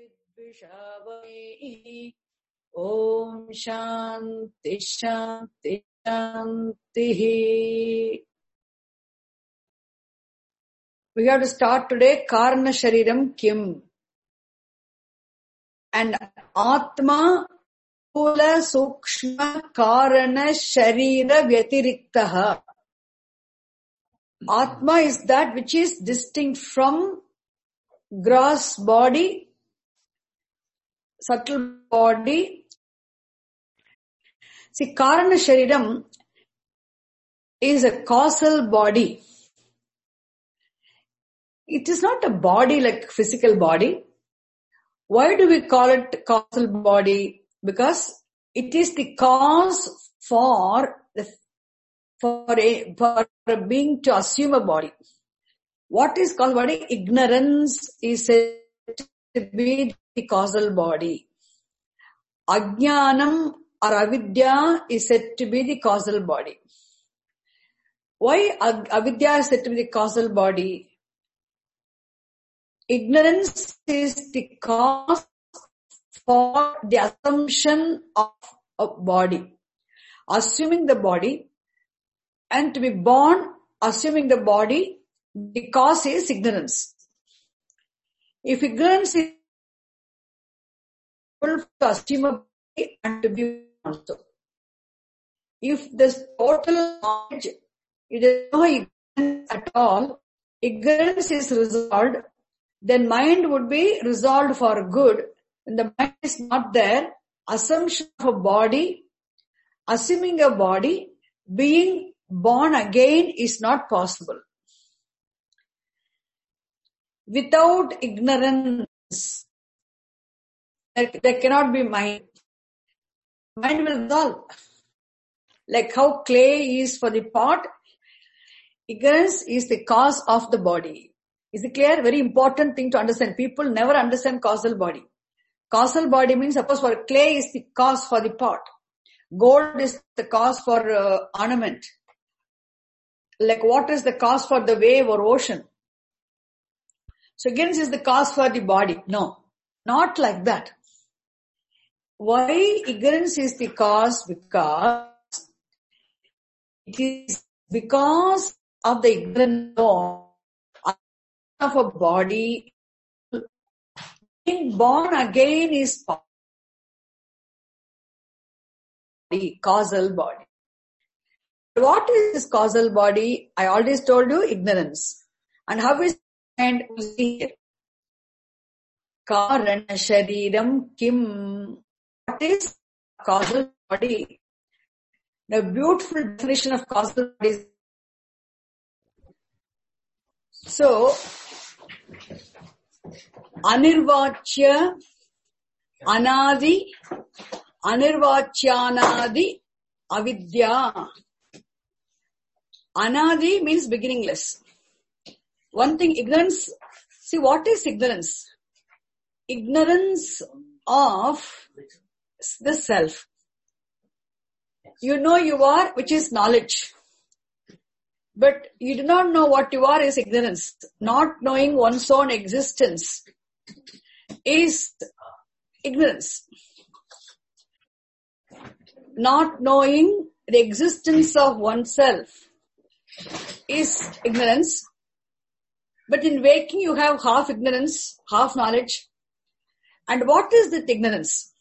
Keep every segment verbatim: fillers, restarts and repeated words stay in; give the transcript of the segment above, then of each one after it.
Vidvishavai. Om Shanti Shanti Shanti. We have to start today. Karna Shariram Kim. And Atma Kula Sukshma Karana Sharira Vyatiriktaha. Atma is that which is distinct from gross body, subtle body. See, Karana Shariram is a causal body. It is not a body like physical body. Why do we call it causal body? Because it is the cause for the, for a, for a being to assume a body. What is causal body? Ignorance is said to be the causal body. Ajnanam or avidya is said to be the causal body. Why avidya is said to be the causal body? Ignorance is the cause for the assumption of a body. Assuming the body, and to be born assuming the body, the cause is ignorance. If ignorance is able to assume a body and to be also. If this total knowledge, it is no ignorance at all, ignorance is resolved, then mind would be resolved for good. When the mind is not there, assumption of a body, assuming a body, being born again is not possible. Without ignorance, there, there cannot be mind. Mind will resolve. Like how clay is for the pot, ignorance is the cause of the body. Is it clear? Very important thing to understand. People never understand causal body. Causal body means, suppose for clay is the cause for the pot. Gold is the cause for uh, ornament. Like water is the cause for the wave or ocean. So ignorance is the cause for the body. No, not like that. Why ignorance is the cause? Because it is because of the ignorance of a body. Being born again is body, causal body. What is this causal body? I already told you, ignorance. And how is and here? Karana Shariram Kim. What is causal body? The beautiful definition of causal body is so Anirvachya, Anadi, Anirvachyanadi, Avidya. Anadi means beginningless. One thing, ignorance. See, what is ignorance? Ignorance of the self. You know you are, which is knowledge. But you do not know what you are is ignorance. Not knowing one's own existence is ignorance. Not knowing the existence of oneself is ignorance. But in waking you have half ignorance, half knowledge. And what is that ignorance?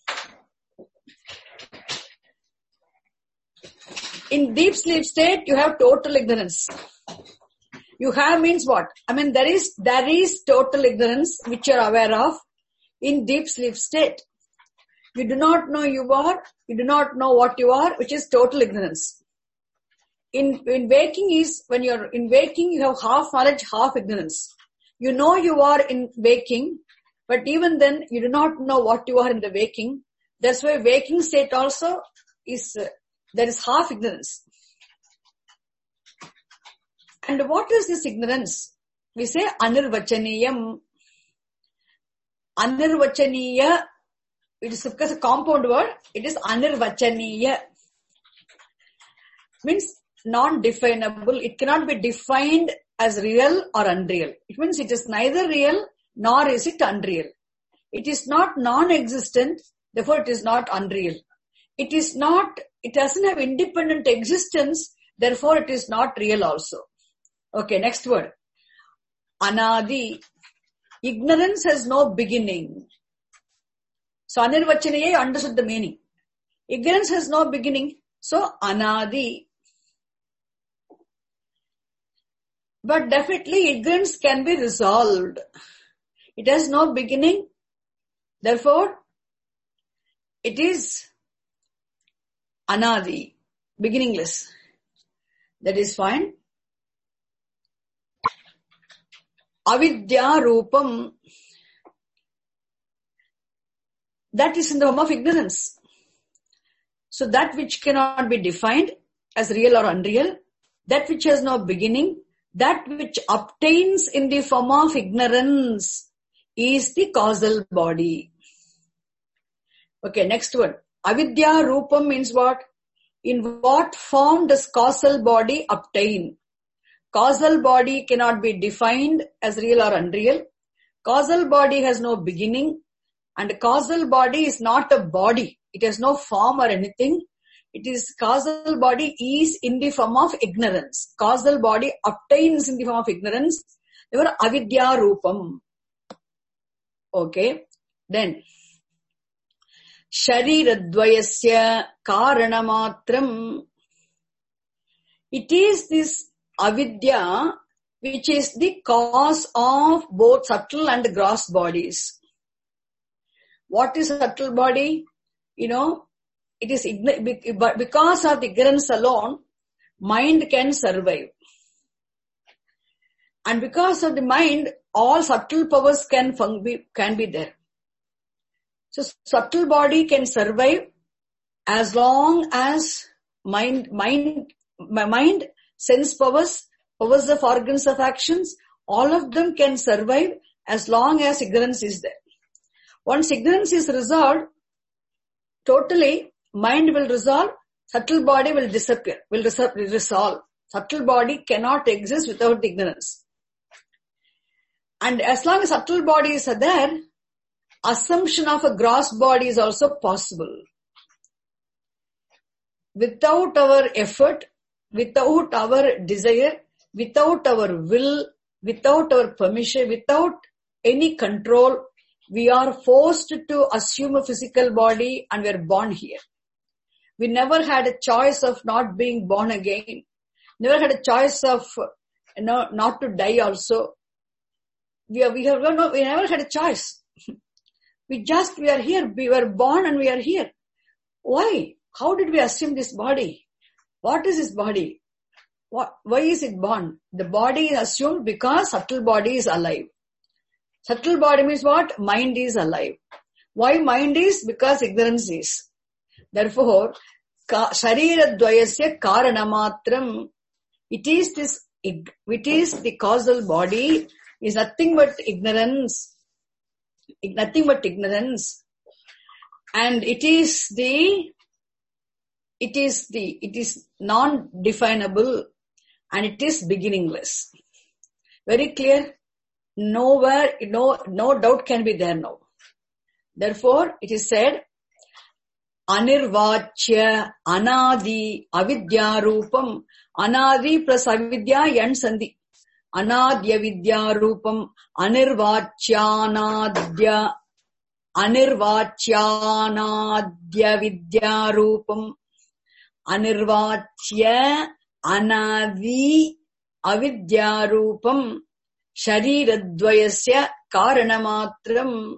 In deep sleep state, you have total ignorance. You have means what? I mean, there is, there is total ignorance which you are aware of in deep sleep state. You do not know you are, you do not know what you are, which is total ignorance. In, in waking is, when you're in waking, you have half knowledge, half ignorance. You know you are in waking, but even then, you do not know what you are in the waking. That's why waking state also is, uh, there is half ignorance. And what is this ignorance? We say anirvachaniyam. Anirvachaniya, it is because a compound word, it is anirvachaniya. Means non-definable. It cannot be defined as real or unreal. It means it is neither real nor is it unreal. It is not non-existent, therefore it is not unreal. It is not, it doesn't have independent existence, therefore it is not real also. Okay, next word. Anadi. Ignorance has no beginning. So Anirvachanaye understood the meaning. Ignorance has no beginning. So Anadi. But definitely ignorance can be resolved. It has no beginning. Therefore, it is Anadi, beginningless. That is fine. Avidya Rupam. That is in the form of ignorance. So that which cannot be defined as real or unreal, that which has no beginning, that which obtains in the form of ignorance is the causal body. Okay, next one. Avidya Rupam means what? In what form does causal body obtain? Causal body cannot be defined as real or unreal. Causal body has no beginning, and causal body is not a body. It has no form or anything. It is, causal body is in the form of ignorance. Causal body obtains in the form of ignorance. Therefore, avidya rupam. Okay. Then, shariradvayasya karanamatram. It is this avidya which is the cause of both subtle and gross bodies. What is a subtle body? You know, it is because of ignorance alone, mind can survive. And because of the mind, all subtle powers can be, can be there. So subtle body can survive as long as mind, mind, mind, sense powers, powers of organs of actions, all of them can survive as long as ignorance is there. Once ignorance is resolved, totally, mind will resolve, subtle body will disappear, will resolve. Subtle body cannot exist without ignorance. And as long as subtle bodies are there, assumption of a gross body is also possible. Without our effort, without our desire, without our will, without our permission, without any control, we are forced to assume a physical body and we are born here. We never had a choice of not being born again. Never had a choice of, you know, not to die also. We are, we have no, we never had a choice. We just, we are here. We were born and we are here. Why? How did we assume this body? What is this body? What, why is it born? The body is assumed because subtle body is alive. Subtle body means what? Mind is alive. Why mind is? Because ignorance is. Therefore, sharira dvayasya karanamatram. It is this, it is the causal body, is nothing but ignorance. Nothing but ignorance. And it is the, it is the, it is non-definable and it is beginningless. Very clear? Nowhere, no, no doubt can be there now. Therefore, it is said, Anirvachya, Anadi, Avidya Rupam. Anadi plus Avidya, Yan Sandhi. Anadya Vidya Rupam, Anirvachyanadya, Anirvachyanadya Vidya Rupam, Anirvachya, Anadi, Avidya Rupam, Shariradvayasya Karanamatram.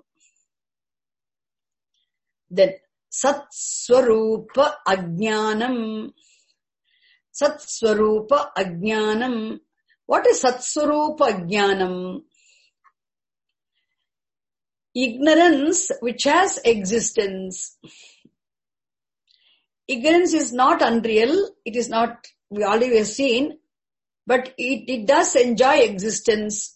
Then, Satswarupa Ajnanam. Satswarupa Ajnanam. What is Satswarupa Ajnanam? Ignorance which has existence. Ignorance is not unreal. It is not, we already have seen, but it, it does enjoy existence.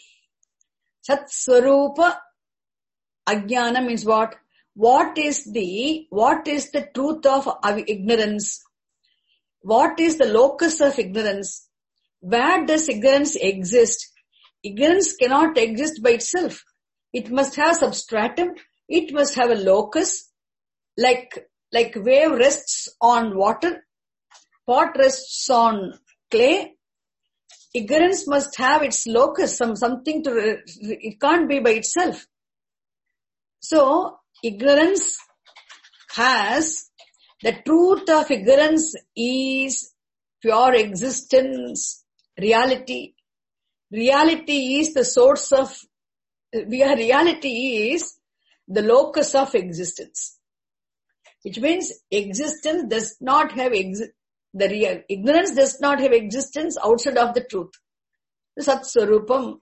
Satswarupa Ajnana means what? What is the, what is the truth of ignorance? What is the locus of ignorance? Where does ignorance exist? Ignorance cannot exist by itself. it must have substratum, it must have a locus, like, like wave rests on water, pot rests on clay. Ignorance must have its locus, some, something to, it can't be by itself. So, ignorance has, the truth of ignorance is pure existence, reality. Reality is the source of, reality is the locus of existence. Which means existence does not have, exi- the real, ignorance does not have existence outside of the truth. Sat Swarupam,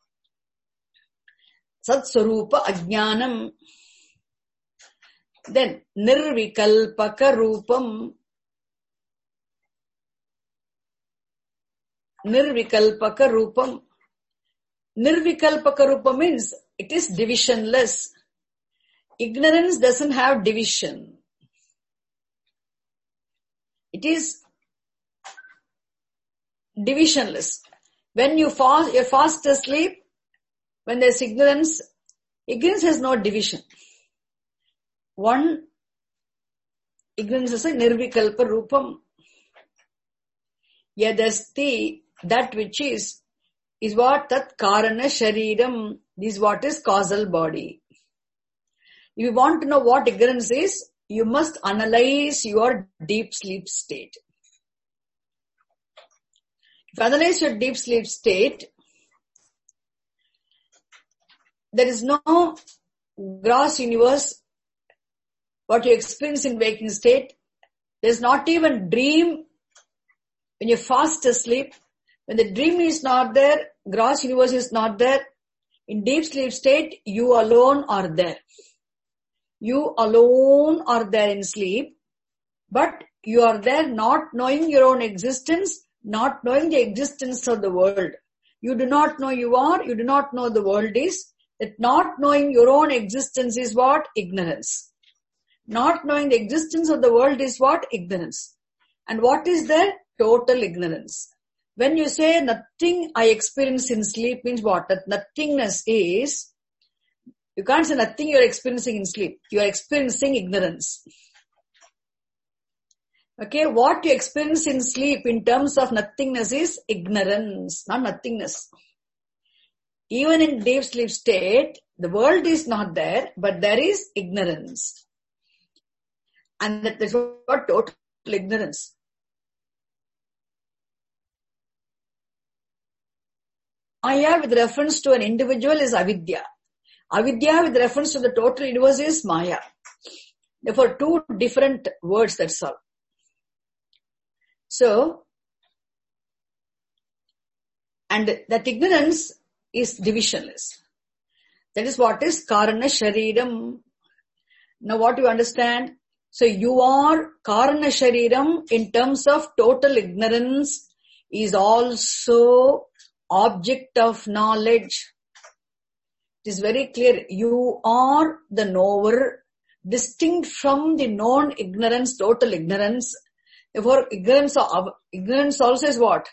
Sat Swarupa Ajnanam. Then, Nirvikalpaka Rupam. Nirvikalpaka Rupam. Nirvikalpaka Rupam means it is divisionless. Ignorance doesn't have division. It is divisionless. When you fast, you're fast asleep, when there's ignorance, ignorance has no division. One, ignorance is a nirvikalpa rupam. Yadasti, that which is, is what? Tat karana shariram. This is what is causal body. If you want to know what ignorance is, you must analyze your deep sleep state. If you analyze your deep sleep state, there is no gross universe, what you experience in waking state. There is not even dream when you're fast asleep. When the dream is not there, gross universe is not there. In deep sleep state, you alone are there. You alone are there in sleep, but you are there not knowing your own existence, not knowing the existence of the world. You do not know you are, you do not know the world is. That not knowing your own existence is what? Ignorance. Not knowing the existence of the world is what? Ignorance. And what is there? Total ignorance. When you say nothing I experience in sleep means what? That nothingness is, you can't say nothing you are experiencing in sleep. You are experiencing ignorance. Okay, what you experience in sleep in terms of nothingness is ignorance, not nothingness. Even in deep sleep state, the world is not there, but there is ignorance. And that is what total ignorance. Maya with reference to an individual is avidya. Avidya with reference to the total universe is Maya. Therefore, two different words, that's all. So, and that ignorance is divisionless. That is what is Karana Shariram. Now what you understand? So you are Karana Shariram in terms of total ignorance is also object of knowledge. It is very clear. You are the knower, distinct from the known ignorance, total ignorance. Therefore, ignorance, ignorance also is what?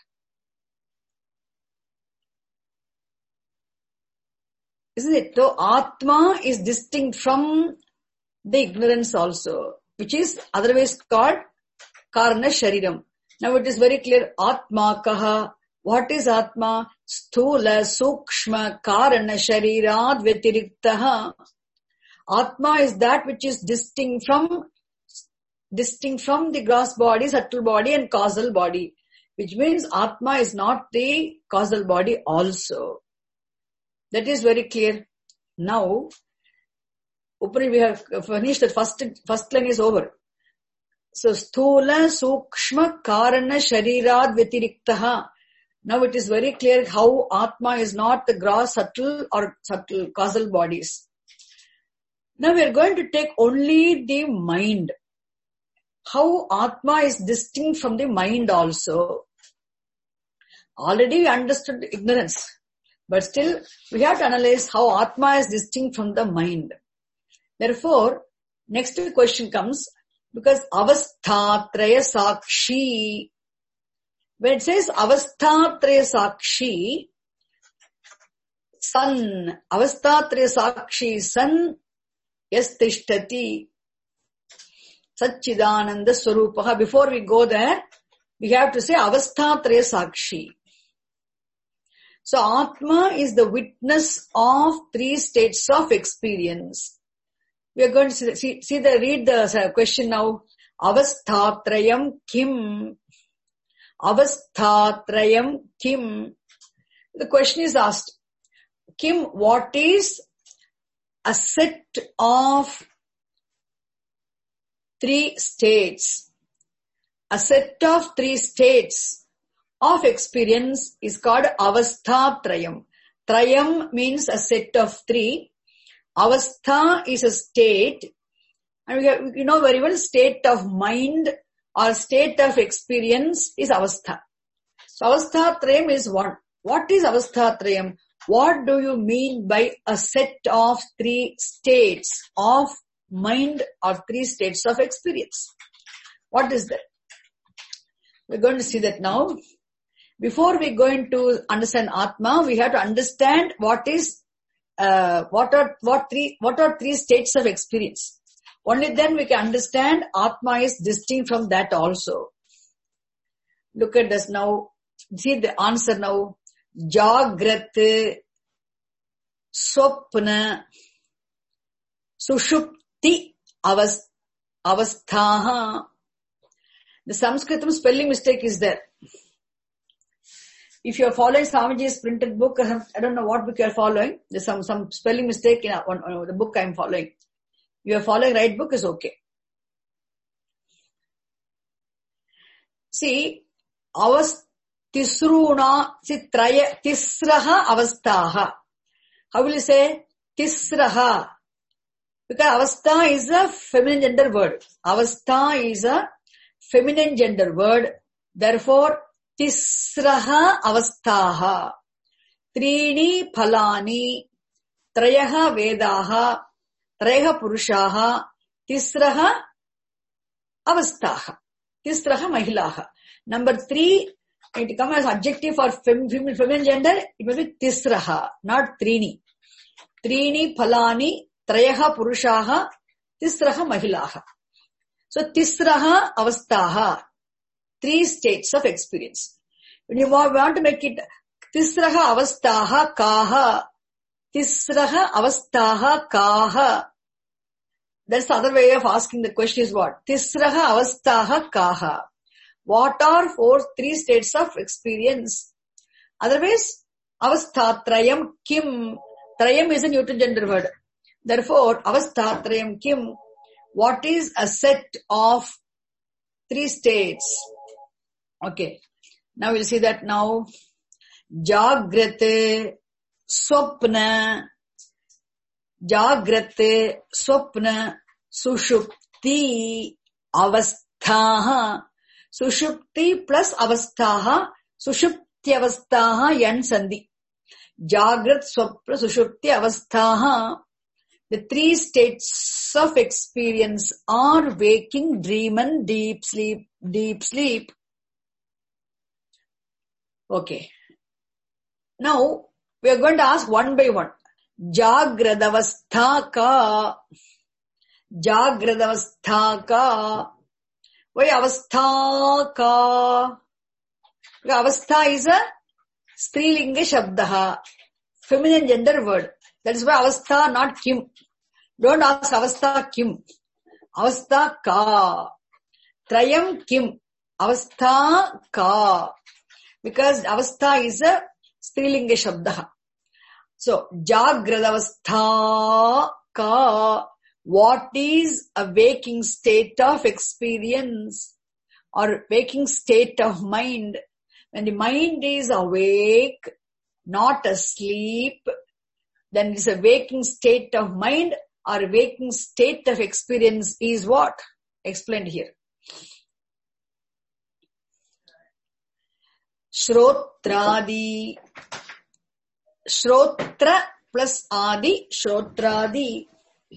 Isn't it? So, Atma is distinct from the ignorance also, which is otherwise called Karana Shariram. Now it is very clear. Atma kaha. What is Atma? Sthula Sukshma Karana Sharirad Vyatiriktaha. Atma is that which is distinct from, distinct from the gross body, subtle body and causal body. Which means Atma is not the causal body also. That is very clear. Now, Upani, we have finished the first, first line is over. So, Sthula Sukshma Karana Sharirad Vyatiriktaha. Now it is very clear how Atma is not the gross, subtle or subtle causal bodies. Now we are going to take only the mind. How Atma is distinct from the mind also. Already we understood ignorance. But still, we have to analyze how Atma is distinct from the mind. Therefore, next question comes, because Avasthatraya Sakshi, when it says Avasthatraya Sakshi, San, avasthatraya sakshi san, yas tishtati, Satchidananda Swarupaha. Before we go there, we have to say avasthatraya sakshi. So Atma is the witness of three states of experience. We are going to see, see, see the, read the question now. Avasthatrayam kim? Avasthatrayam kim? The question is asked. Kim, what is a set of three states? A set of three states of experience is called avasthatrayam. Trayam means a set of three. Avastha is a state. And we have, you know very well, state of mind or state of experience is avastha. So avasthatrayam is one. What is avasthatrayam? What do you mean by a set of three states of mind or three states of experience? What is that? We're going to see that now. Before we go into understand Atma, we have to understand what is, uh, what are, what three, what are three states of experience. Only then we can understand Atma is distinct from that also. Look at this now. See the answer now. Jagrat, Swapna, Sushupti, Avasthaha. The Sanskritam spelling mistake is there. If you are following Swamiji's printed book, I don't know what book you are following. There's some, some spelling mistake in on, on the book I am following. You are following right book is okay. See, avas tisruna, see, traya, tisraha avasthaha. How will you say? Tisraha. Because avastha is a feminine gender word. Avastha is a feminine gender word. Therefore, tisraha avasthaha. Trini phalani. Trayaha vedaha. Trayaha purushaha. Tisraha avasthaha. Tisraha mahilaha. Number three, it comes as adjective for fem, fem, feminine gender. It must be tisraha, not trini. Trini phalani. Trayaha purushaha. Tisraha mahilaha. So, tisraha avasthaha. Three states of experience. When you want to make it tisraha avasthaha kaha. Tisraha avasthaha kaha. That's the other way of asking the question is what? Tisraha avasthaha kaha. What are four, three states of experience? Otherwise, avasthatrayam kim. Trayam is a neutral gender word. Therefore, avasthatrayam kim. What is a set of three states? Okay. Now we'll see that now. Jagrate, Swapna, Jagrate, Swapna, Sushupti, Avasthaha. Sushupti plus Avasthaha, Sushupti Avasthaha, Yan Sandhi. Jagrat, Swapna, Sushupti, Avasthaha. The three states of experience are waking, dream and deep sleep, deep sleep. Okay. Now, we are going to ask one by one. Jagradavastha ka. Jagradavastha ka. Why avastha ka? Avastha is a strilinga shabdaha. Feminine gender word. That is why avastha, not kim. Don't ask avastha kim. Avastha ka. Trayam kim. Avastha ka. Because avastha is a strilinga shabdaha. So, jagradavastha ka. What is a waking state of experience or waking state of mind? When the mind is awake, not asleep, then it's a waking state of mind or a waking state of experience is what? Explained here. Shrotradi. Shrotra plus adi. Shrotradi.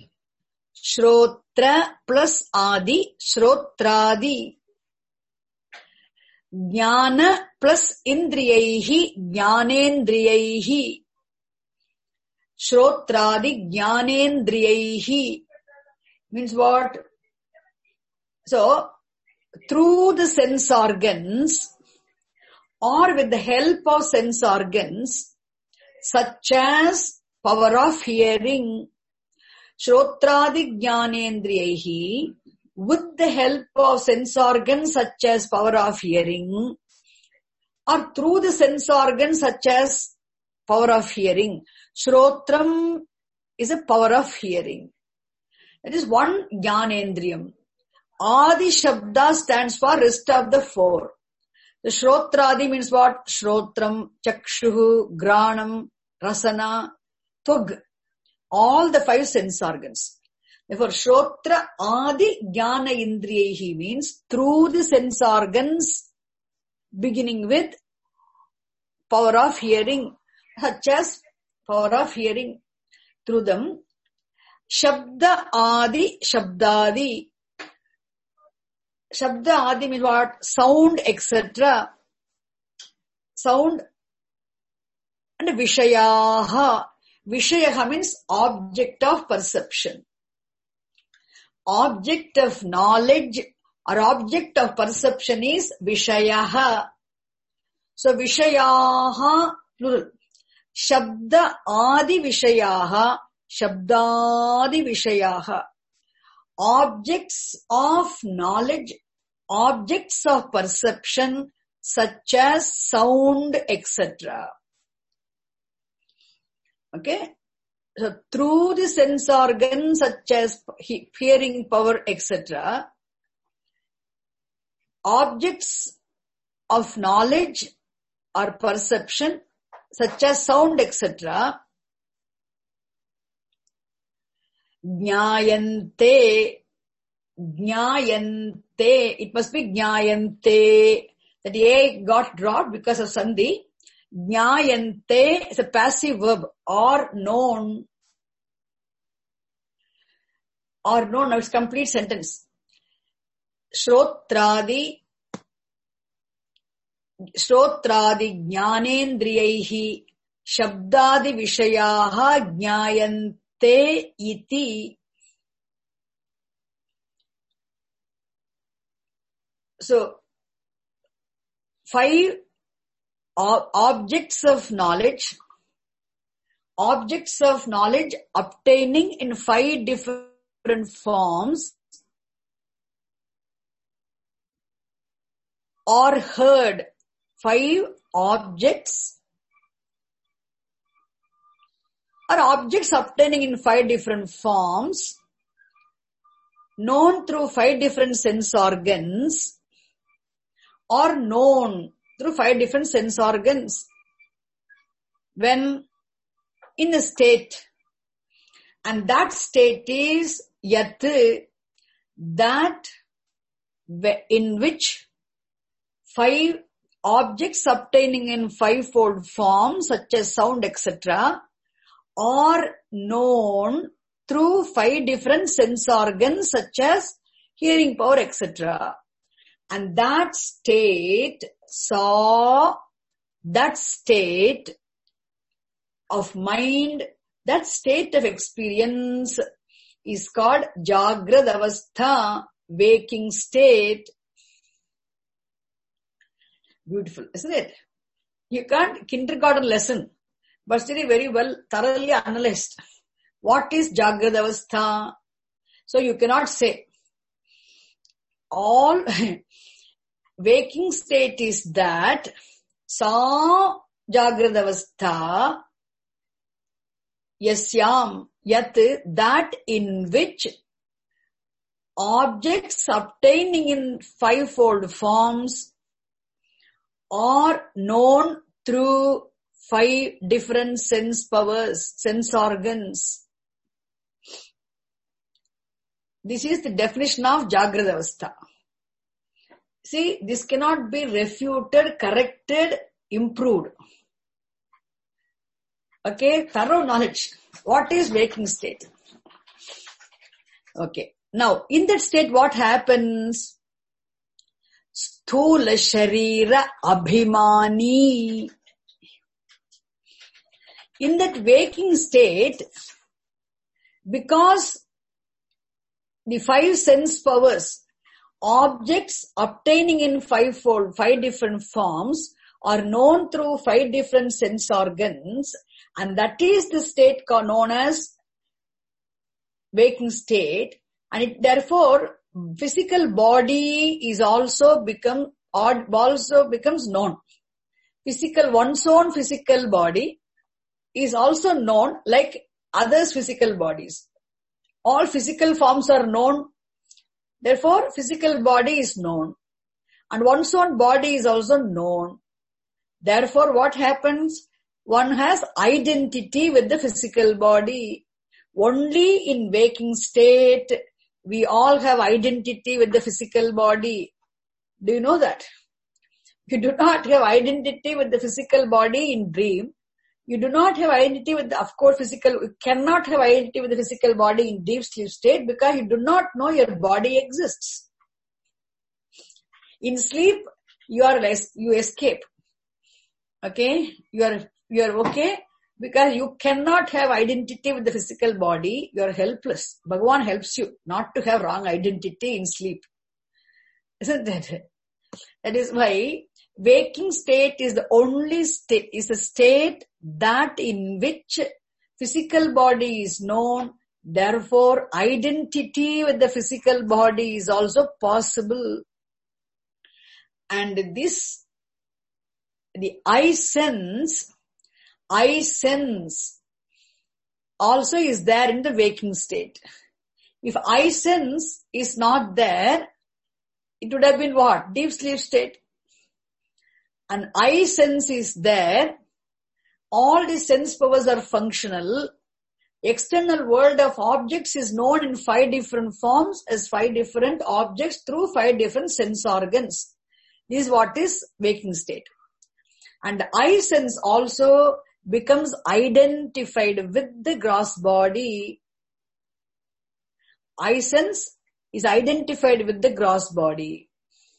Shrotra plus adi. Shrotradi. Jnana plus indriyaihi. Jnanendriyaihi. Shrotradi Jnanendriyaihi means what? So, through the sense organs or with the help of sense organs such as power of hearing, Shrotradi Jnanendriyaihi, with the help of sense organs such as power of hearing, or through the sense organs such as power of hearing. Shrotram is a power of hearing. That is one Jnanendriyam. Adi Shabda stands for rest of the four. The Shrotradi means what? Shrotram, Chakshuhu, Granam, Rasana, Tug. All the five sense organs. Therefore, Shrotra Adi Jnana Indriyehi means through the sense organs beginning with power of hearing, such as power of hearing. Through them, Shabda Adi, Shabdadi. Shabda Adi means what? Sound, et cetera. Sound and Vishayaha. Vishayaha means object of perception. Object of knowledge or object of perception is Vishayaha. So Vishayaha, plural. Shabda Adi Vishayaha, Shabdadi Vishayaha. Objects of knowledge, objects of perception such as sound, et cetera. Okay? So through the sense organs such as hearing power, et cetera, objects of knowledge or perception such as sound, et cetera, Jnayante, Jnayante, it must be Jnayante. That A got dropped because of Sandhi. Jnayante is a passive verb, or known. Or known, now it's complete sentence. Shrotradi, Shrotradi Jnanendriyaihi, Shabdadi Vishayaha Jnayante. Te iti. So, five ob- objects of knowledge, objects of knowledge obtaining in five different forms or heard. Five objects are objects obtaining in five different forms, known through five different sense organs, or known through five different sense organs when in a state. And that state is yat, that in which five objects obtaining in fivefold form such as sound, et cetera, are known through five different sense organs such as hearing power, et cetera. And that state saw, that state of mind, that state of experience is called Jagrad Avastha, waking state. Beautiful, isn't it? You can't kindergarten lesson, but still very well, thoroughly analyzed. What is Jagrad Avastha? So you cannot say. All waking state is that Sa Jagrad Avastha Yasyam Yat, that in which objects obtaining in fivefold forms are known through five different sense powers, sense organs. This is the definition of Jagrad Avastha. See, this cannot be refuted, corrected, improved. Okay, thorough knowledge. What is waking state? Okay, now in that state what happens? Sthula Sharira Abhimani. In that waking state, because the five sense powers, objects obtaining in fivefold, five different forms, are known through five different sense organs, and that is the state known as waking state, and it therefore physical body is also become also becomes known. Physical, one's own physical body is also known like others' physical bodies. All physical forms are known. Therefore, physical body is known. And one's own body is also known. Therefore, what happens? One has identity with the physical body. Only in waking state, we all have identity with the physical body. Do you know that? You do not have identity with the physical body in dream. You do not have identity with the, of course, physical, you cannot have identity with the physical body in deep sleep state because you do not know your body exists. In sleep, you are less, you escape. Okay? You are, you are okay because you cannot have identity with the physical body. You are helpless. Bhagavan helps you not to have wrong identity in sleep. Isn't that? That is why waking state is the only state, is a state that in which physical body is known. Therefore, identity with the physical body is also possible. And this, the I sense, I sense also is there in the waking state. If I sense is not there, it would have been what? Deep sleep state. And I sense is there. All the sense powers are functional. External world of objects is known in five different forms as five different objects through five different sense organs. This is what is waking state. And I sense also becomes identified with the gross body. I sense is identified with the gross body.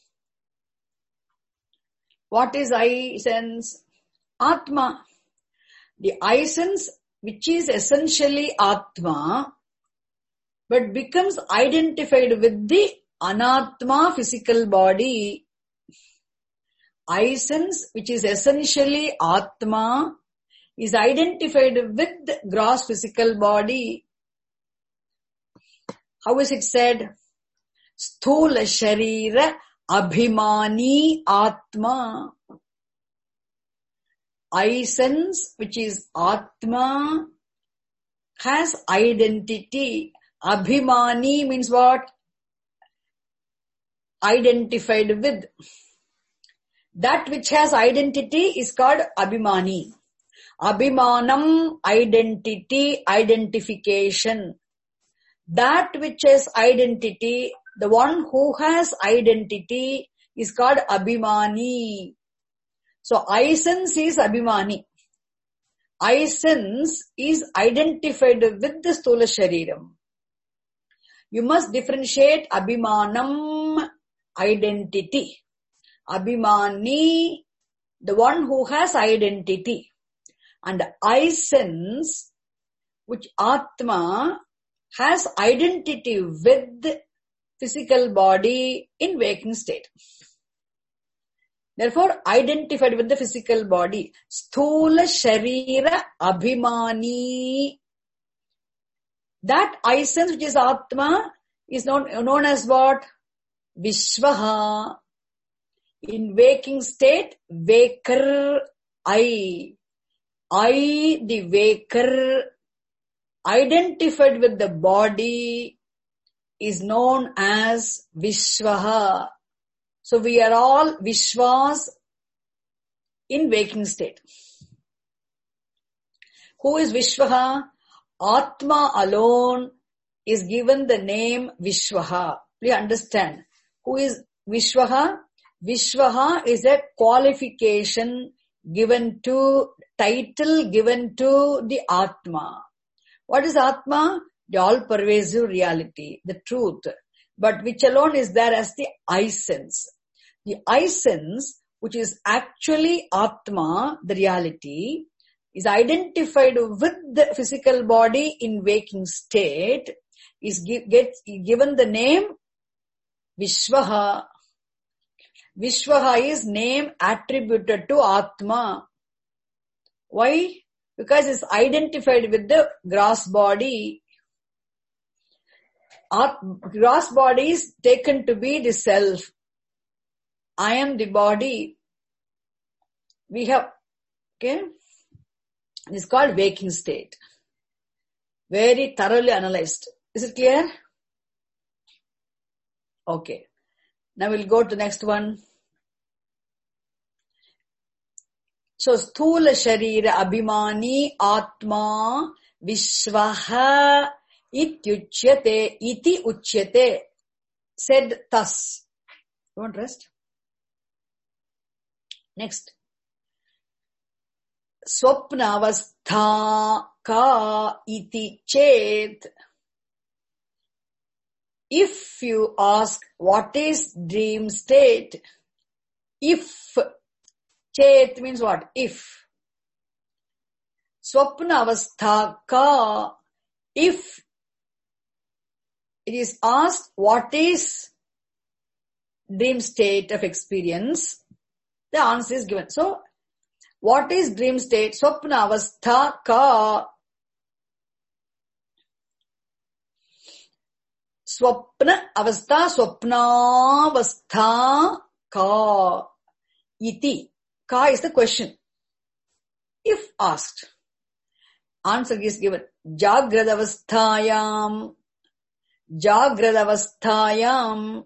What is I sense? Atma. The I sense, which is essentially Atma, but becomes identified with the Anatma physical body. I sense, which is essentially Atma, is identified with the gross physical body. How is it said? Sthula Sharira Abhimani Atma. I sense, which is Atma, has identity. Abhimani means what? Identified with. That which has identity is called Abhimani. Abhimanam, identity, identification. That which has identity, the one who has identity is called Abhimani. So, I sense is Abhimani. I sense is identified with the Sthula Shariram. You must differentiate Abhimanam, identity. Abhimani, the one who has identity. And I sense, which Atma has identity with physical body in waking state. Therefore, identified with the physical body. Sthula Sharira Abhimani. That I sense, which is Atma, is known, known as what? Vishwaha. In waking state, waker, I. I, the waker, identified with the body, is known as Vishwaha. So we are all Vishwas in waking state. Who is Vishwaha? Atma alone is given the name Vishwaha. Please understand. Who is Vishwaha? Vishwaha is a qualification given to, title given to the Atma. What is Atma? The all-pervasive reality, the truth. But which alone is there as the I sense. The I sense, which is actually Atma, the reality, is identified with the physical body in waking state, is give, gets given the name Vishwaha. Vishwaha is name attributed to Atma. Why? Because it's identified with the gross body. Our gross body is taken to be the self. I am the body. We have, okay, it's called waking state. Very thoroughly analyzed. Is it clear? Okay. Now we'll go to the next one. So, sthula sharira abhimani atma vishwaha ityuchyate iti uchyate, said thus. You want rest? Next. Swapnavastha ka iti chet. If you ask what is dream state, if chet means what? If. Swapnavastha ka, if it is asked what is dream state of experience, the answer is given. So, what is dream state? Swapna avastha ka. Swapna avastha, swapna avastha ka. Iti. Ka is the question. If asked, answer is given. Jagrad avasthayam. Jagrad avasthayam.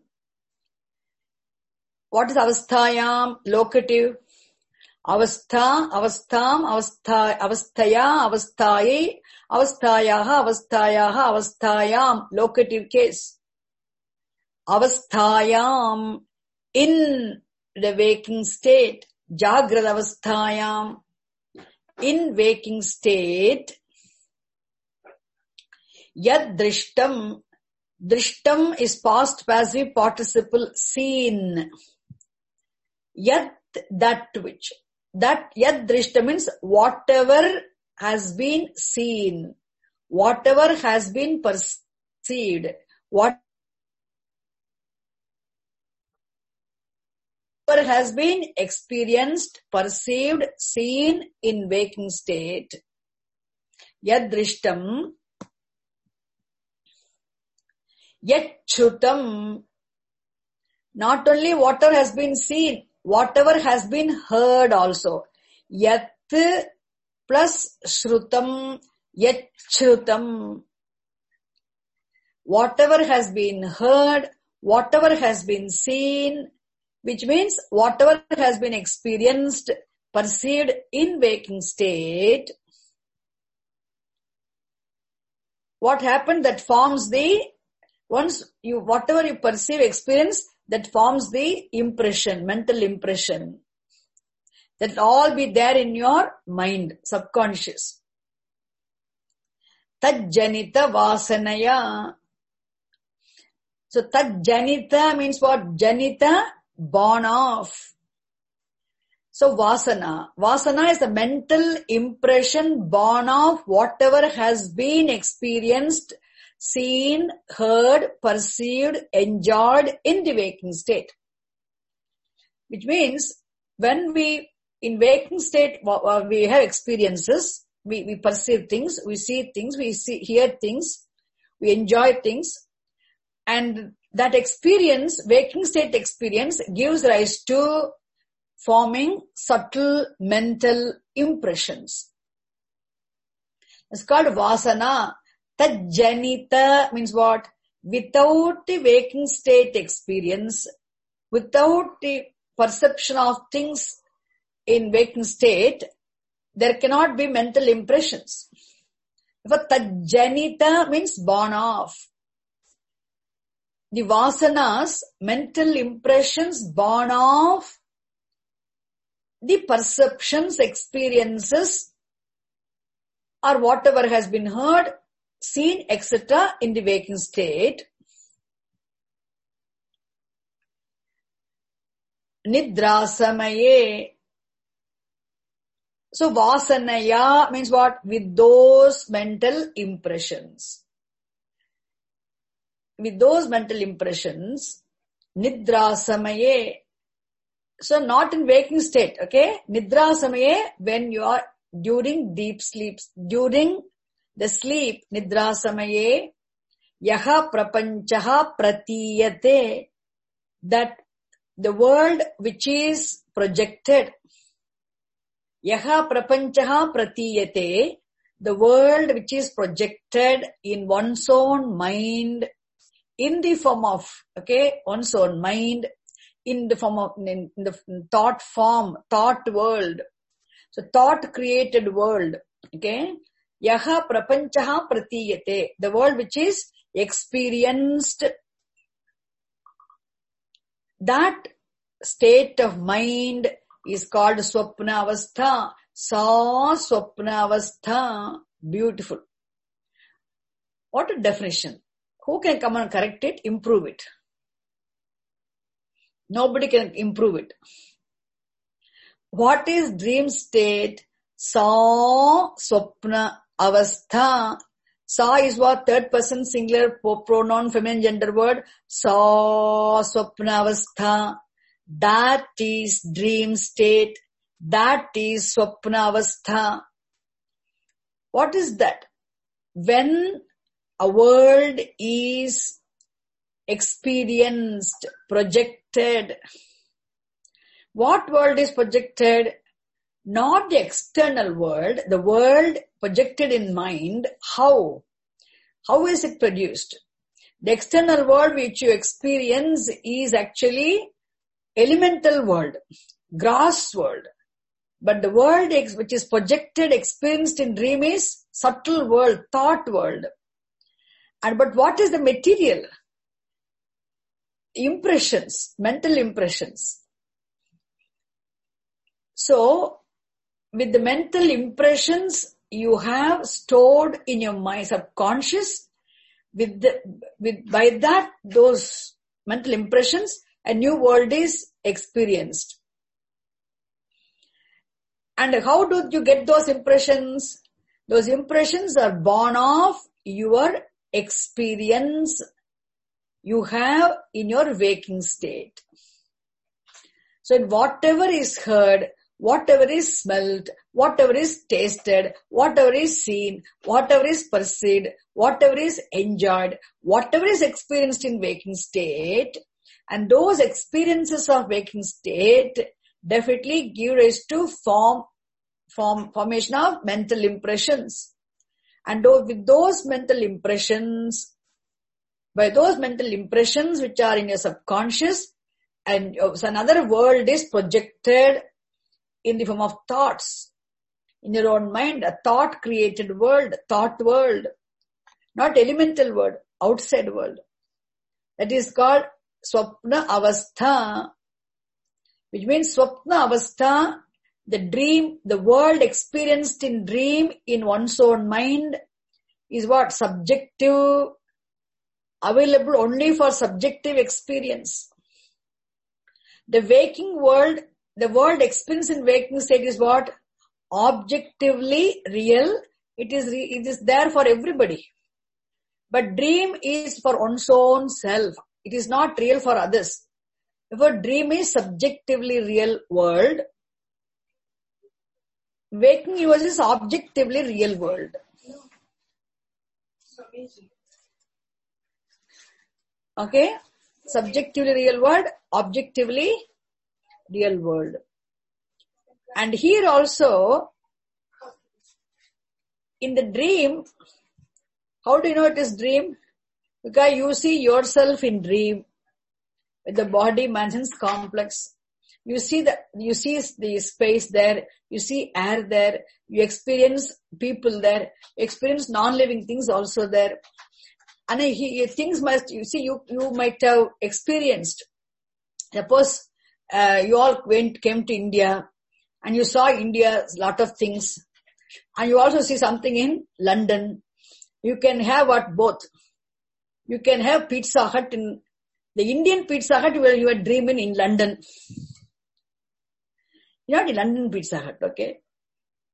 What is avasthayam? Locative. Avastha, avastham, avastha, avasthaya, avasthaye, avasthayaha, avasthayaha, avasthayam. Locative case. Avasthayam. In the waking state. Jagrad avasthayam. In waking state. Yad drishtam. Drishtam is past passive participle seen. Yad, that which. That yad drishtam means whatever has been seen, whatever has been perceived, whatever has been experienced, perceived, seen in waking state. Yad drishtam. Yet shrutam, not only whatever has been seen, whatever has been heard also. Yat plus shrutam, yet shrutam. Whatever has been heard, whatever has been seen, which means whatever has been experienced, perceived in waking state. What happened that forms the Once you, whatever you perceive, experience, that forms the impression, mental impression. That will all be there in your mind, subconscious. Tad janita vasanaya. So tad janita means what? Janita, born of. So vasana. Vasana is the mental impression born of whatever has been experienced, seen, heard, perceived, enjoyed in the waking state. Which means, when we, in waking state, we have experiences, we, we perceive things, we see things, we see, hear things, we enjoy things, and that experience, waking state experience, gives rise to forming subtle mental impressions. It's called vasana. Tad janita means what? Without the waking state experience, without the perception of things in waking state, there cannot be mental impressions. But tad janita means born of. The vasanas, mental impressions born of the perceptions, experiences, or whatever has been heard, seen, et cetera in the waking state. Nidra samaye. So vasanaya means what? With those mental impressions. With those mental impressions, nidra samaye. So not in waking state, okay? Nidra samaye, when you are during deep sleeps, during the sleep, nidra samaye, yaha prapanchaha pratiyate, that the world which is projected, yaha prapanchaha pratiyate, the world which is projected in one's own mind, in the form of, okay, one's own mind, in the form of, in the thought form, thought world. So thought created world, okay. Yaha prapanchaha pratiyate, the world which is experienced, that state of mind is called swapna avastha. Sa swapna avastha. Beautiful. What a definition. Who can come and correct it, improve it? Nobody can improve it. What is dream state? Sa swapna avastha. Sa is what? Third person singular pronoun feminine gender word. Sa swapna avastha. That is dream state. That is swapna avastha. What is that? When a world is experienced, projected. What world is projected? Not the external world, the world projected in mind. How? How is it produced? The external world which you experience is actually elemental world, gross world. But the world which is projected, experienced in dream is subtle world, thought world. And but what is the material? Impressions, mental impressions. So, with the mental impressions you have stored in your mind, subconscious, with the, with, by that, those mental impressions, a new world is experienced. And how do you get those impressions? Those impressions are born of your experience you have in your waking state. So whatever is heard, whatever is smelled, whatever is tasted, whatever is seen, whatever is perceived, whatever is enjoyed, whatever is experienced in waking state, and those experiences of waking state definitely give rise to form, form, formation of mental impressions. And with those mental impressions, by those mental impressions which are in your subconscious, and so another world is projected in the form of thoughts. In your own mind, a thought created world, thought world, not elemental world, outside world. That is called swapna avastha, which means swapna avastha, the dream, the world experienced in dream in one's own mind is what? Subjective, available only for subjective experience. The waking world, the world experienced in waking state is what? Objectively real. It is, it is there for everybody. But dream is for one's own self. It is not real for others. Therefore, dream is subjectively real world. Waking universe is objectively real world. Okay? Subjectively real world, objectively real world. And here also, in the dream, how do you know it is dream? Because you see yourself in dream with the body mansions complex. You see the, you see the space there, you see air there, you experience people there, you experience non-living things also there. And he, things must, you see, you, you might have experienced. Suppose, uh, you all went, came to India and you saw India, lot of things. And you also see something in London. You can have what both. You can have Pizza Hut in, the Indian Pizza Hut where you are dreaming in London. Not in London Pizza Hut, okay?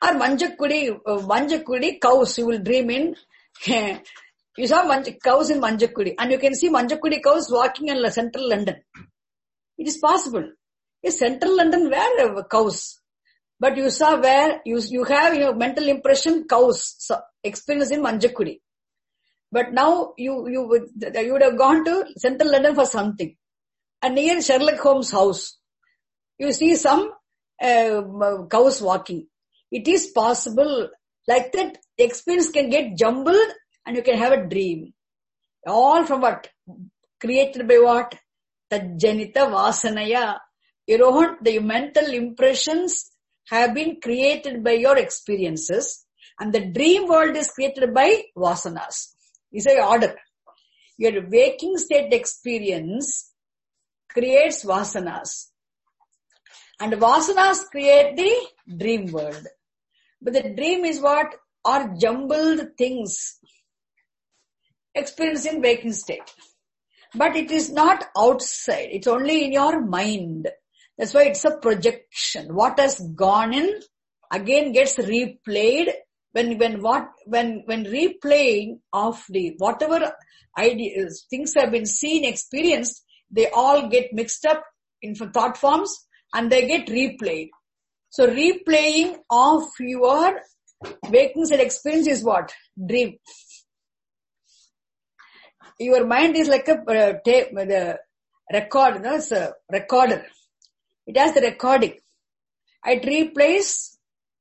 Or Manjakudi, uh, Manjakudi cows you will dream in. You saw Manj- cows in Manjakudi, and you can see Manjakudi cows walking in central London. It is possible. In central London, where uh, cows? But you saw where you you have your mental impression cows so, experience in Manjakudi. But now you you would you would have gone to central London for something, and near Sherlock Holmes' house, you see some uh, cows walking. It is possible like that. Experience can get jumbled, and you can have a dream. All from what? Created by what? Tajjanita vasanaya. Your own the mental impressions have been created by your experiences, and the dream world is created by vasanas. It's an order. Your waking state experience creates vasanas, and vasanas create the dream world. But the dream is what? Are jumbled things experienced in waking state. But it is not outside. It's only in your mind. That's why it's a projection. What has gone in again gets replayed. When when what when when replaying of the whatever ideas things have been seen, experienced, they all get mixed up in thought forms and they get replayed. So replaying of your waking state experience is what? Dream. Your mind is like a uh, tape, the record, no, it's a recorder. It has the recording. It replays.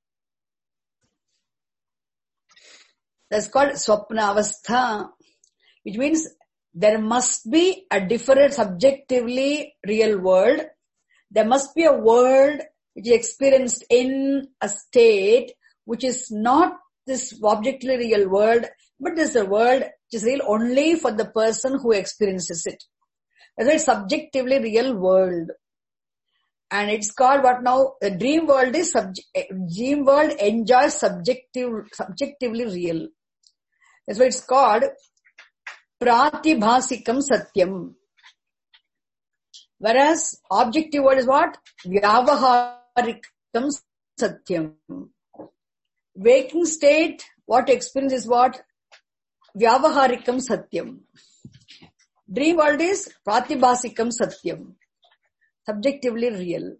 That's called Swapna Avastha, which means there must be a different subjectively real world. There must be a world which is experienced in a state which is not this objectively real world, but this is a world which is real only for the person who experiences it. That's why it's subjectively real world. And it's called what now? The dream world is subject, dream world enjoys subjective, subjectively real. That's why it's called Pratibhasikam Satyam. Whereas objective world is what? Vyavaharikam Satyam. Waking state, what experience is what? Vyavaharikam Satyam. Dream world is Pratibhasikam Satyam. Subjectively real.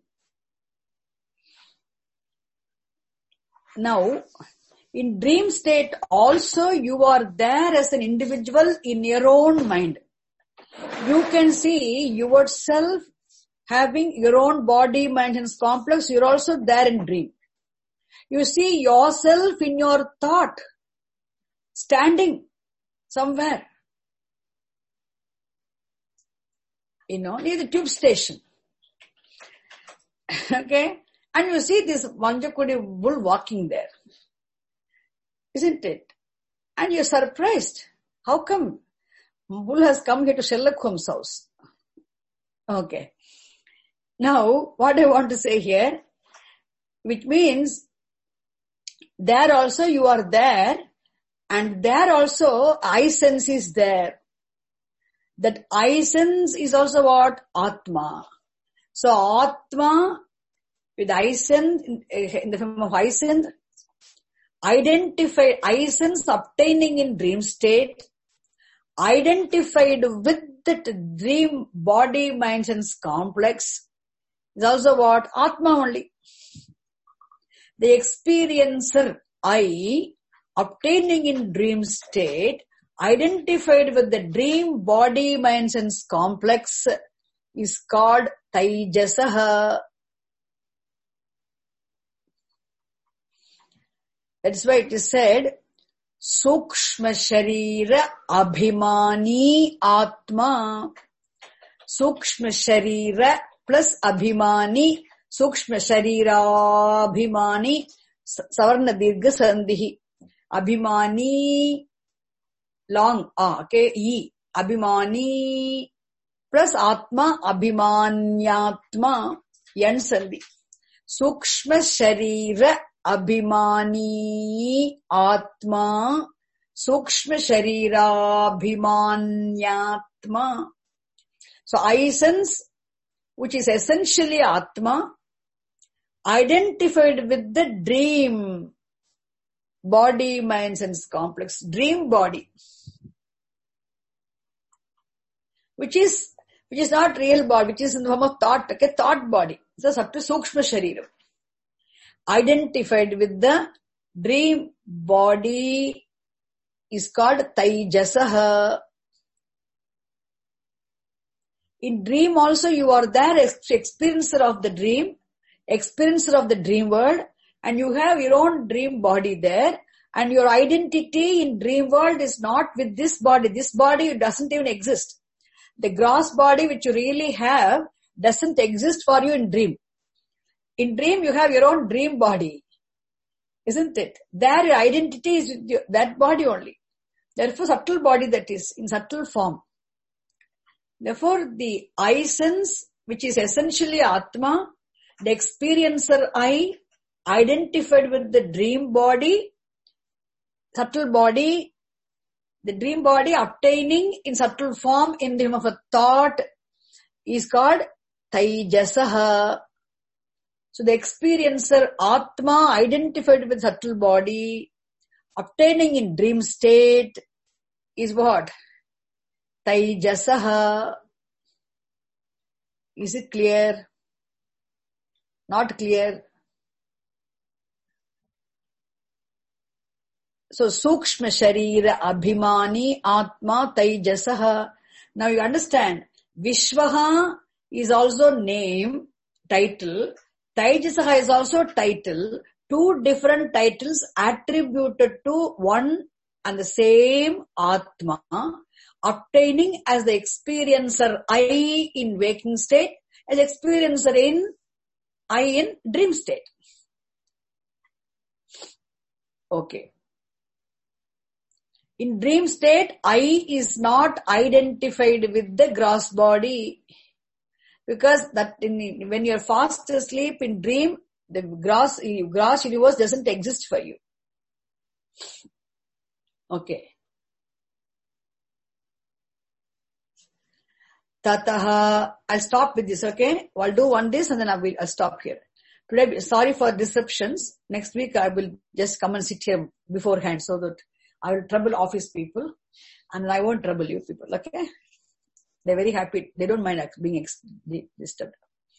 Now, in dream state also you are there as an individual in your own mind. You can see yourself having your own body, mind and complex. You're also there in dream. You see yourself in your thought, standing somewhere. You know, near the tube station. Okay? And you see this Manjakudi bull walking there. Isn't it? And you're surprised. How come? Bull has come here to Sherlock Holmes' house. Okay. Now, what I want to say here, which means there also you are there, and there also I sense is there. That I sense is also what? Atma. So Atma with I sense, in the form of I sense, identified, I sense obtaining in dream state, identified with that dream body, mind, sense complex is also what? Atma only. The experiencer I obtaining in dream state, identified with the dream body, mind, sense complex is called Taijasaha. That's why it is said, Sukshma Sharira Abhimani Atma. Sukshma Sharira plus Abhimani. Sukshma Sharira Abhimani. Savarna Dirgha Sandhi. Abhimani. Long. Ah, okay. E. Abhimani plus Atma. Abhimanyatma. Yan Sandhi. Sukshma Sharira Abhimani Atma. Sukshma Sharira Abhimanyatma. So I sense, which is essentially Atma, identified with the dream body, mind, sense complex, dream body, which is which is not real body, which is in the form of thought, okay, thought body. So subtle sukshma shariram. Identified with the dream body is called Taijasaha. In dream also you are there, experiencer of the dream, experiencer of the dream world, and you have your own dream body there, and your identity in dream world is not with this body. This body doesn't even exist. The gross body which you really have doesn't exist for you in dream. In dream you have your own dream body, isn't it? There your identity is with you, that body only. Therefore subtle body, that is in subtle form. Therefore the I sense, which is essentially Atma, the experiencer I, identified with the dream body, subtle body, the dream body obtaining in subtle form in the form of a thought is called Taijasaha. So the experiencer Atma identified with subtle body, obtaining in dream state is what? Taijasaha. Is it clear? Not clear? So, Sukshma Sharira Abhimani Atma Taijasaha. Now you understand, Vishwaha is also name, title. Taijasaha is also title. Two different titles attributed to one and the same Atma, obtaining as the experiencer I in waking state, as experiencer in I in dream state. Okay. In dream state, I is not identified with the gross body, because that in, when you are fast asleep in dream, the gross, gross universe doesn't exist for you. Okay. Tataha, I'll stop with this, okay? I'll do one this and then I will I'll stop here. Today, sorry for disruptions. Next week I will just come and sit here beforehand so that I will trouble office people and I won't trouble you people, okay? They're very happy. They don't mind being disturbed.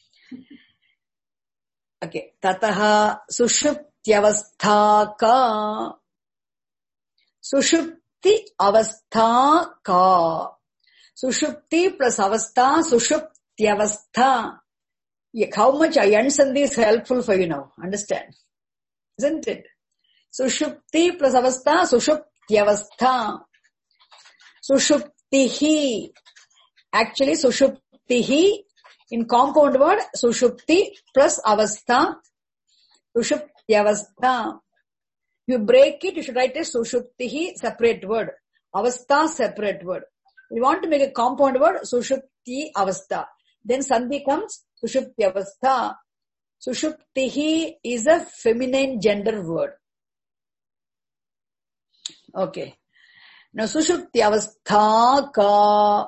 Okay. Tataha sushuptyavastha ka. Sushupti avastha ka. Sushupti plus avastha, sushuptyavastha. How much Ayan Sandhi is helpful for you now. Understand? Isn't it? Sushupti plus avastha, sushuptyavastha. Sushuptihi. Actually, sushuptihi in compound word, sushupti plus avastha, sushuptyavastha. You break it, you should write a sushuptihi separate word, avastha separate word. You want to make a compound word, sushupti avastha. Then sandhi comes, sushuptyavastha. Sushuptihi is a feminine gender word. Okay. Now, sushuptyavastha ka.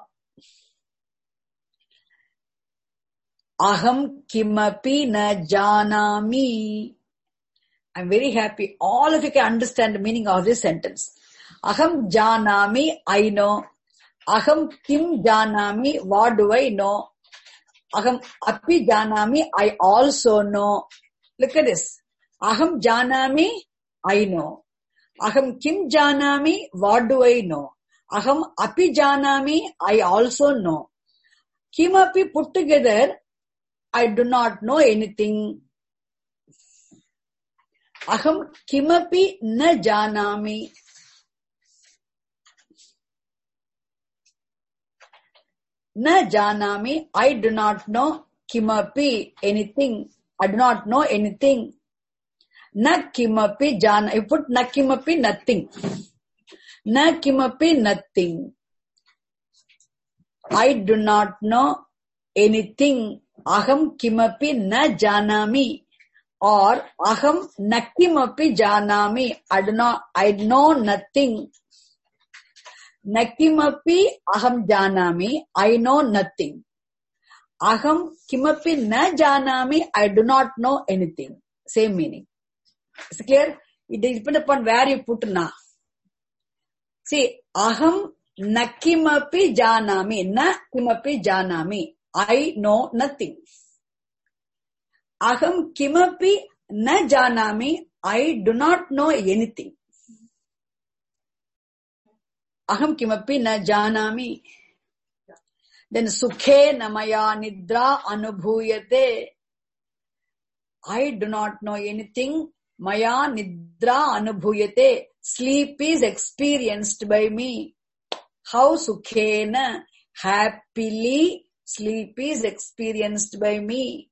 Aham kimapi na janami. I'm very happy. All of you can understand the meaning of this sentence. Aham janami, I know. Aham kim janami, what do I know? Aham api janami, I also know. Look at this. Aham janami, I know. Aham kim janami, what do I know? Aham api janami, I also know. Kimapi put together, I do not know anything. Aham kimapi na janami. Na janami, I do not know. Kimapi, anything. I do not know anything. Na kimapi jana. You put na kimapi, nothing. Na kimapi, nothing. I do not know anything. Aham kimapi na janami. Or aham nakimapi janami. I do not, I know nothing. Nakimapi aham janami. I know nothing. Aham kimapi na janami, I do not know anything. Same meaning. Is it clear? It depends upon where you put na. See, aham na kimapi janami, na kimapi janami. I know nothing. Aham kimapi na janami, I do not know anything. Aham kimapi na janami. Then sukhe namaya nidra anubhuyate. I do not know anything. Maya nidra anubhuyate. Sleep is experienced by me. How sukhena, happily, sleep is experienced by me.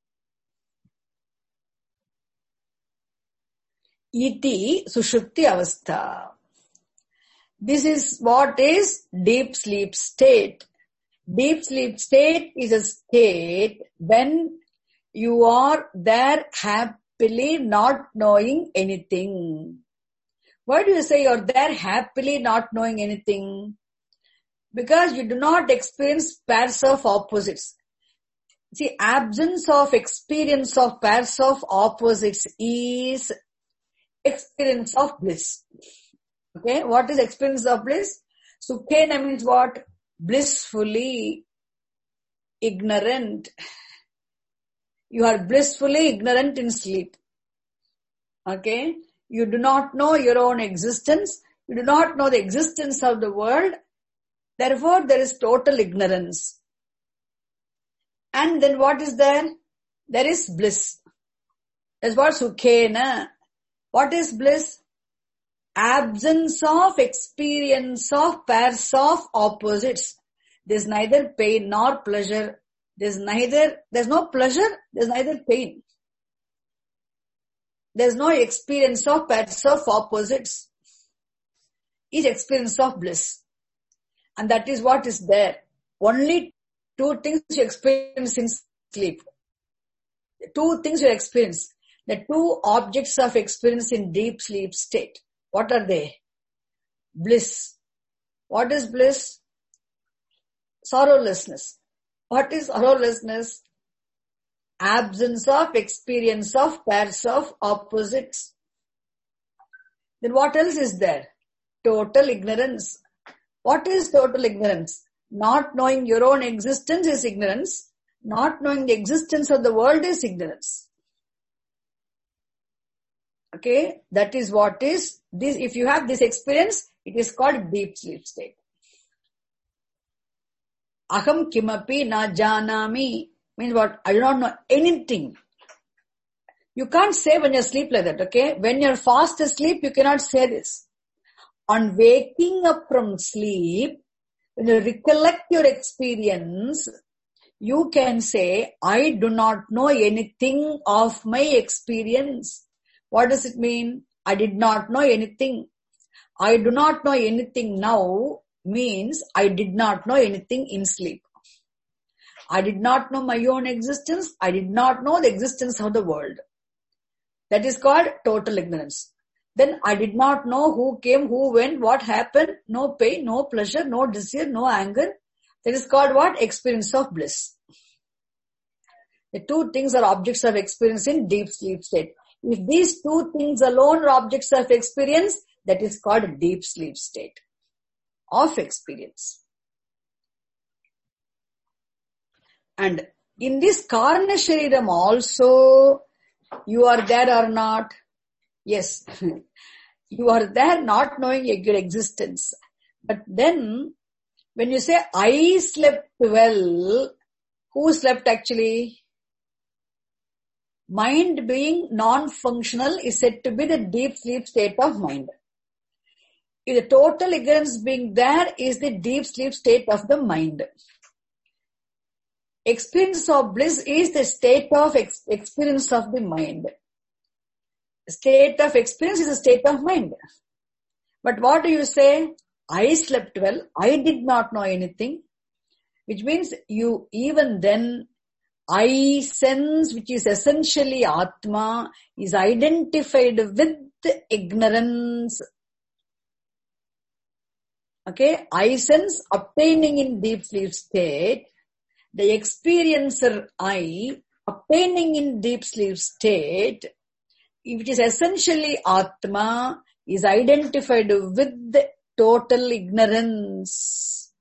Iti sushupti avastha. This is what is deep sleep state. Deep sleep state is a state when you are there happily not knowing anything. Why do you say you are there happily not knowing anything? Because you do not experience pairs of opposites. See, absence of experience of pairs of opposites is experience of bliss. Okay, what is experience of bliss? Sukhena means what? Blissfully ignorant. You are blissfully ignorant in sleep. Okay, you do not know your own existence. You do not know the existence of the world. Therefore, there is total ignorance. And then what is there? There is bliss. That's what sukhena. What is bliss? Absence of experience of pairs of opposites. There's neither pain nor pleasure. There's neither, there's no pleasure, there's neither pain. There's no experience of pairs of opposites. Is experience of bliss. And that is what is there. Only two things you experience in sleep. Two things you experience. The two objects of experience in deep sleep state. What are they? Bliss. What is bliss? Sorrowlessness. What is sorrowlessness? Absence of experience of pairs of opposites. Then what else is there? Total ignorance. What is total ignorance? Not knowing your own existence is ignorance. Not knowing the existence of the world is ignorance. Okay, that is what is this. If you have this experience, it is called deep sleep state. Aham kimapi na janami means what? I do not know anything. You can't say when you're asleep like that, okay? When you're fast asleep, you cannot say this. On waking up from sleep, when you recollect your experience, you can say, I do not know anything of my experience. What does it mean? I did not know anything. I do not know anything now means I did not know anything in sleep. I did not know my own existence. I did not know the existence of the world. That is called total ignorance. Then I did not know who came, who went, what happened. No pain, no pleasure, no desire, no anger. That is called what? Experience of bliss. The two things are objects of experience in deep sleep state. If these two things alone are objects of experience, that is called a deep sleep state of experience. And in this Karna Shariram also, you are there or not? Yes. You are there not knowing your existence. But then, when you say, I slept well, who slept actually? Mind being non-functional is said to be the deep sleep state of mind. If the total ignorance being there is the deep sleep state of the mind. Experience of bliss is the state of ex- experience of the mind. State of experience is a state of mind. But what do you say? I slept well. I did not know anything. Which means you even then I sense, which is essentially Atma, is identified with ignorance. Okay, I sense obtaining in deep sleep state the experiencer I, obtaining in deep sleep state, which is essentially Atma, is identified with the total ignorance,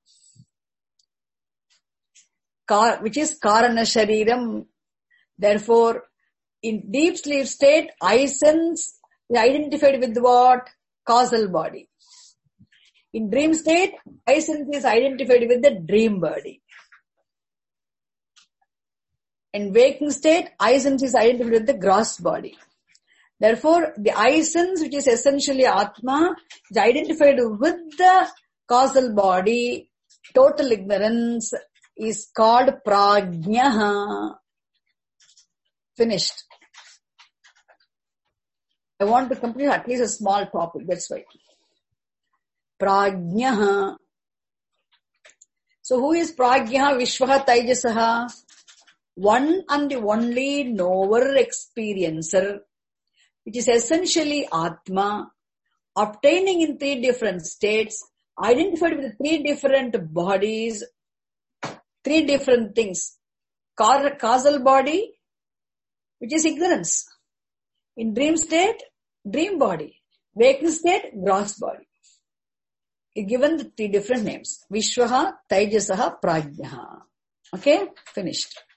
which is Karana Shariram. Therefore, in deep sleep state, I sense is identified with what? Causal body. In dream state, I sense is identified with the dream body. In waking state, I sense is identified with the gross body. Therefore, the I sense, which is essentially Atma, is identified with the causal body. Total ignorance is called Prajnaha. Finished. I want to complete at least a small topic, that's why. Prajnaha. So who is Prajnaha? Vishwaha Taijasaha. One and the only knower experiencer, which is essentially Atma, obtaining in three different states, identified with three different bodies, three different things. Causal body, which is ignorance. In dream state, dream body. Waking state, gross body. It's given the three different names. Vishwaha, Taijasaha, Prajnaha. Okay? Finished.